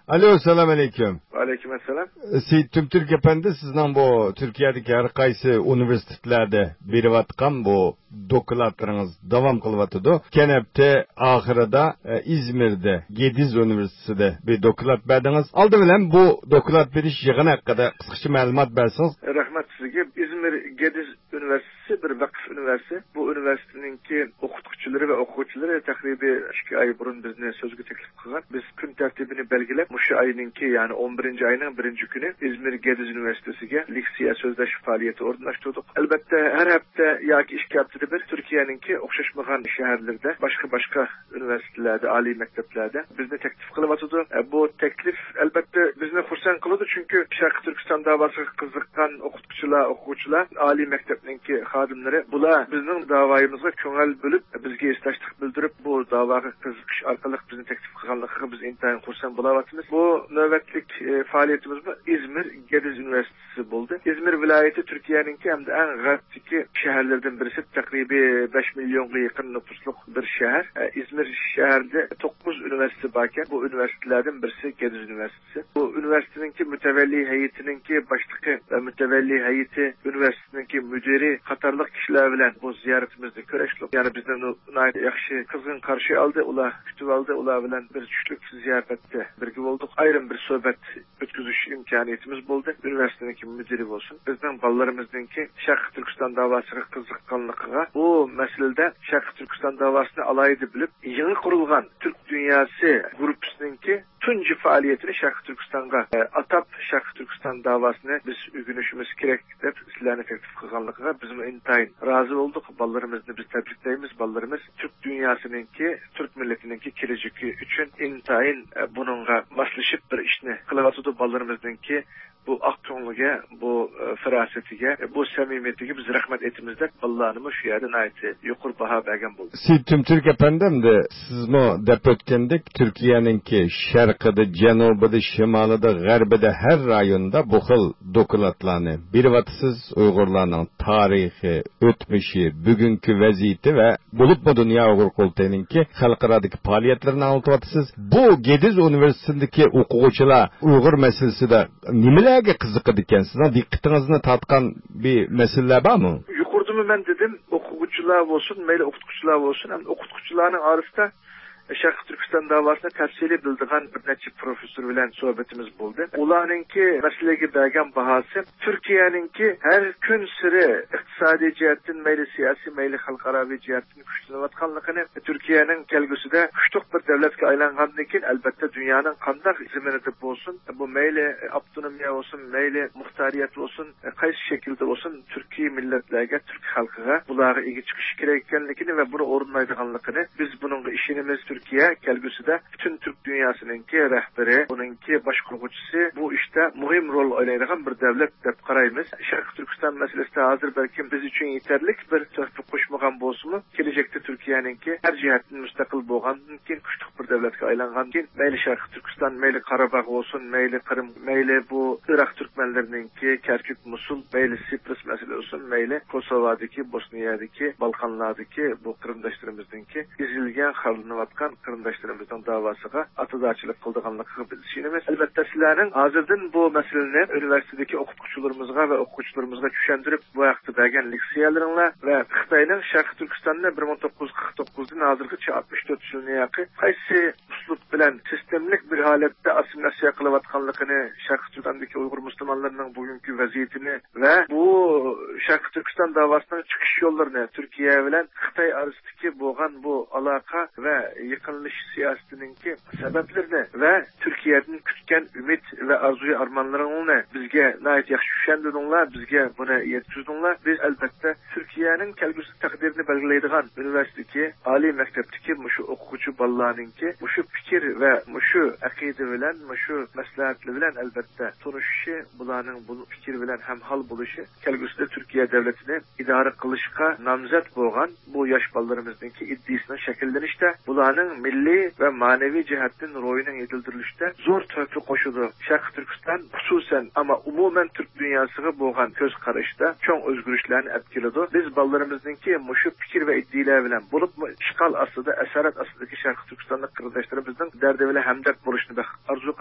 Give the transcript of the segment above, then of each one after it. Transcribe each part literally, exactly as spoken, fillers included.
Alo, selam aleyküm. Aleykümselam. Siz tüm Türk efendi sizden bu Türkiye'deki her kaysi üniversitelerde berivatkan bu doktoratlarınız devam kılıvatıdı. Kenepte ahirada e, İzmir'de Gediz Üniversitesi'de bir doktorat verdiniz. Aldı bilen bu doktorat veriş yığını hakkında kısaca malumat versiniz. Rahmet sizge. İzmir Gediz Üniversitesi bir vakıf üniversitesi. Bu üniversiteninki okutkuçuları ve okuyucuları takribi iki ay burun bizne sözgü teklif kılgan. Biz gün tertibini belgilep şu ayınınki yani on birinci ayının birinci günü İzmir Gediz Üniversitesi'ge liksiya sözleşi faaliyeti ordunlaştırdık. Elbette her hafta yaki iş kaptırı bir Türkiye'ninki okşaşmagan şehirlerde başka başka üniversitelerde, ali mekteplerde bizne teklif kılıvatıdı. E, bu teklif elbette bizne kursan kılıdı çünkü Şarkı Türkistan davası kızıkkan okutkuçular, okuyucular, ali mektepninki hadimleri bula bizim davayımızga köngel bölüp bizge istaşlık bildirip bu davaga kızıkış arkalık bizim teklif kılganlığı biz intayin kursan bulavatımız. Bu nöbetlik e, faaliyetimiz bu İzmir Gediz Üniversitesi buldu. İzmir vilayeti Türkiye'ninki hem de en gayretdeki şehirlerden birisi takribi beş milyonga yakın nüfusluk bir şehir. E, İzmir şehirde dokuz üniversite varken bu üniversitelerden birisi Gediz Üniversitesi. Bu üniversiteninki mütevelli heyetininki başlıkı ve mütevelli heyeti üniversiteninki müdiri Katarlık kişiler bilen bu ziyaretimizde köreşlik. Yani bizden o yakşı kızgın karşı aldı, ula kütüp aldı, ula bilen bir çüşlük ziyarette birgi olduk. Ayrım bir sohbet ötküzüş imkaniyetimiz oldu. Üniversiteninki müdiri olsun. Bizden ballarımızdaki Şarkı Türkistan davasına kızıkkanlıkıga bu meselede Şarkı Türkistan davasını alaydı bilip yeni kurulgan Türk Dünyası grupüsününki tunci faaliyetini Şarkı Türkistan'a e, atap Şarkı Türkistan davasını biz ügünüşümüz gerek deyip silahını efektif kılganlıkıga bizim intayin razı olduk. Ballarımızı biz tebrikleyimiz. Ballarımız Türk dünyasınınki, Türk milletininki kireciki için intayin e, bununla başlaşıp bir işini kılavatıdı ballarımızdınki bu aktörlüğe, bu e, ferasetige, e, bu samimiyetige biz rahmet etimizde Allah'ımı şu yerden ayeti yukur baha bergen buldu. Siz tüm Türk efendim de siz mi dep ötkendik Türkiye'ninki şarkıda, cenubuda, şimalıda, garbide her rayonda bu xil dokulatlarını bir vatsız Uygurlarının tarihi, ötmüşü, bugünkü vaziyeti ve bulup mu dünya Uygur koltuğununki halkıradaki faaliyetlerini anlatıvatsız. Bu Gediz Üniversitesi'ndeki okuyucular Uygur meselesi de nimelerge kızıkıdı kendisine dikkatinizni tatkan bir mesele var mı? Yukarıda ben dedim okuyucular olsun, meyle okutkucular olsun. Hem okutkucuların arasında Şarkı Türkistan davasına tefsili bildiğin bir neçe profesör bilen sohbetimiz buldu. Ulanınki meselegi bergen bahası Türkiye'ninki her gün sıra iktisadi cihetin meyli siyasi meyli halkaravi cihetin güçlüvatkanlıkını Türkiye'nin kelgüsüde güçlük bir devletke aylanganlıkin elbette dünyanın kandak ziminetip olsun. Bu meyli abdunamiye olsun, meyli muhtariyet olsun, kaysi şekilde olsun Türkiye milletlerine, Türk halkına bulağı ilgi çıkış gerekkenlikini ve bunu orunlaydıganlıkını biz bunun işinimiz Türkiye kelgüsüde bütün Türk dünyasınınki rehberi, bununki başkurucusu bu işte mühim rol oynayacak bir devlet dep karayımız. Şarkı Türkistan meselesi de hazır belki biz için yeterlik bir töhfü koşmagan bolsumu gelecekte Türkiye'ninki her cihetin müstakil boğankin küçük bir devletke aylangankin meyli Şarkı Türkistan, meyli Karabağ olsun, meyli Kırım, meyli bu Irak Türkmenlerininki Kerkük, Musul, meyli Sipris meselesi olsun, meyli Kosova'daki, Bosniya'daki, Balkanlardaki bu kırımdaşlarımızdaki izilgen harlanıvatkan kırımdaşlarımızdan davasıga atıdaçılık kıldığanlıkı biz işinimiz. Elbette sizlerin hazırdan bu meseleni üniversitedeki okutkuçularımızga ve okutkuçularımızga düşendirip bu ayakta bergen liksiyallarınla ve Xitay'nın Şarkı Türkistan'da bir bin dokuz yüz kırk dokuz'dan hazırgıça altmış dört yılına yakın kaysi uslup bilen sistemlik bir halette asimilasyon kılıvatkanlıkını Şarkı Türkistan'daki Uygur Müslümanlarının bugünkü vaziyetini ve bu Şarkı Türkistan davasının çıkış yollarını Türkiye bilen Xitay arasındaki boğan bu alaka ve yakınlış siyasetininki sebeplerini ve Türkiye'nin kütken ümit ve arzuyu armanlarını bizge nait yaxşı düşendirdiler, bizge buna yetkizdiler. Biz elbette Türkiye'nin kelgüsü takdirini belgileydiğen üniversitedeki, ali mektepteki muşu okuyucu ballarınki, muşu fikir ve muşu akide bilen, muşu meslahatli bilen elbette tanışışı, bulanın bu fikir bilen hemhal buluşu, kelgüsü de Türkiye devletini idare kılışka namzet boğan bu yaş ballarımızdaki iddiasının şekillenişte bulanın milli ve manevi cihetin royunun edildirilişte zor töhfü koşulu Şarkı Türkistan hususen ama umumen Türk dünyasına boğan göz karışta çok özgürlüklerini etkiledi. Biz ballarımızdaki muşu fikir ve iddialar bilen bulup işgal asıda, esaret asıdaki Şarkı Türkistan'da kırdaşlarımızdan derdevele hemdert buluşunu arzu kılımız. Bu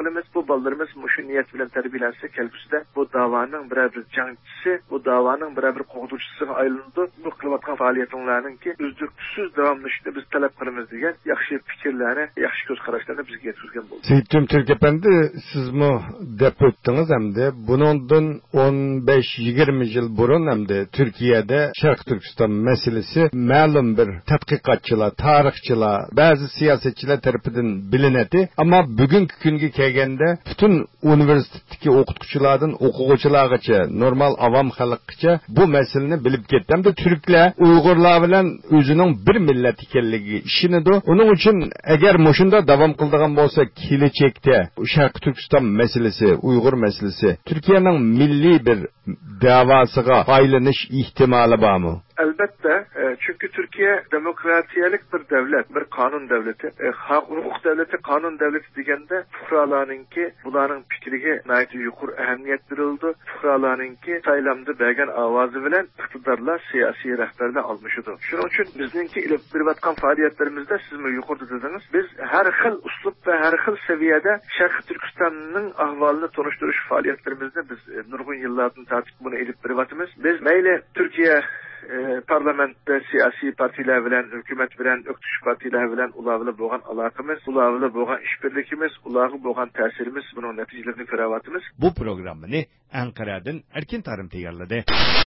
bu ballarımız şu niyet bilen terbiyelense kelgüsüde bu davanın birer bir cangçısı, bu davanın birer bir qoğdurçusuna ayrıldı. Bu kılıvatkan faaliyetinlerinin ki üzdürtüsüz devamlışını biz talep kılımız diyen yakşı fikirlerine, yakşı göz kararlarına biz getirgen bulduk. Seyitüm Türk Efendi, siz mi dep öttünüz hem de bunundan on beş yigirme yıl burun hem de Türkiye'de Şarkı Türkistan meselesi malum bir tadqiqatçılar, tarihçiler, bazı siyasetçiler tarafından bilinedi. Ama bugünkü günkü kelgende bütün üniversitedeki okutkuculardan okuguculargacha, normal avam halkgacha bu meseleni bilip ketdi. Hem de Türkler, Uygurlar bilen özünün bir millet ekanligi işinidir. Onun için eğer moşunda devam kıldıgan bolsa kelecekte Şarkı Türkistan meselesi, Uygur meselesi Türkiye'nin milli bir davasıga aylanish ihtimali var mı? Elbette. Çünkü Türkiye demokratiyelik bir devlet, bir kanun devleti. Hak hukuk devleti, kanun devleti degende fuqarolarninki bularning fikriga naytı yuqur ahamiyet verildi. Fuqarolarninki saylamda bergen avazı bilen iqtidarlar siyasi rahberler almışydı. Şunun için bizninki ilip bir vatkan faaliyetlerimizde siz mi yuqurda dediniz? Biz her xil uslup ve her xil seviyede Şarkı Türkistan'ın ahvalını tanıştırış faaliyetlerimizde biz nurgun yıllardan tartip bunu elip bir vatımız. Biz meyle Türkiye E, parlamentde siyasi partiler bilen, hükümet bilen, öktüş partiler bilen ulavlı boğan alakamız, ulavlı boğan işbirlikimiz, ulavlı boğan tesirimiz, bunun neticelerini feravatımız. Bu programını Ankara'dan Erkin Tarım tayarladı.